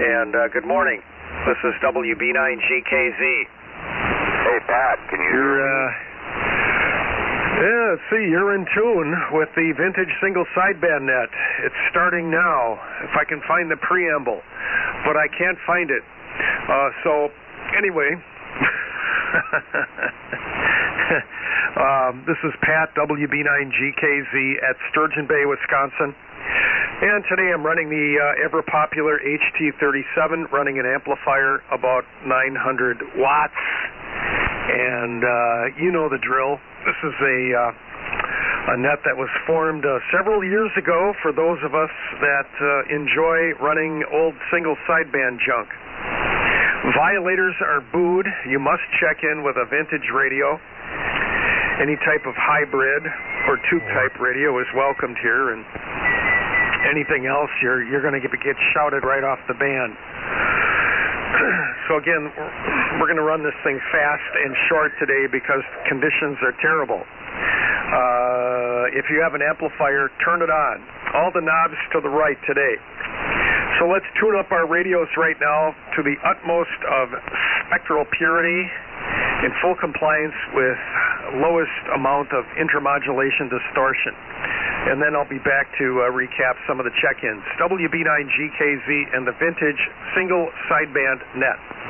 And good morning. This is WB9GKZ. Hey, Pat, can you... You're in tune with the vintage single sideband net. It's starting now, if I can find the preamble, but I can't find it. Anyway, this is Pat, WB9GKZ at Sturgeon Bay, Wisconsin. And today I'm running the ever-popular HT37, running an amplifier about 900 watts. And you know the drill. This is a net that was formed several years ago for those of us that enjoy running old single sideband junk. Violators are booed. You must check in with a vintage radio. Any type of hybrid or tube-type radio is welcomed here, and anything else, you're going to get shouted right off the band. So again, we're going to run this thing fast and short today because conditions are terrible. If you have an amplifier, turn it on. All the knobs to the right today. So let's tune up our radios right now to the utmost of spectral purity in full compliance with lowest amount of intermodulation distortion. And then I'll be back to recap some of the check-ins. WB9GKZ and the vintage single sideband net.